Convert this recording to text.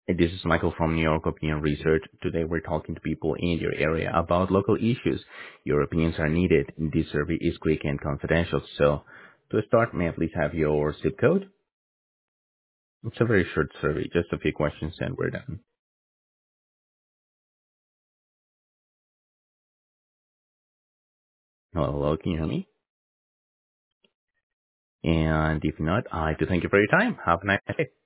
This is Michael from New York Opinion Research. Today we're talking to people in your area about local issues. Your opinions are needed. This survey is quick and confidential. So to start, may I please have your zip code? It's a very short survey, just a few questions and we're done. Hello, can you hear me? And if not, I do thank you for your time. Have a nice day.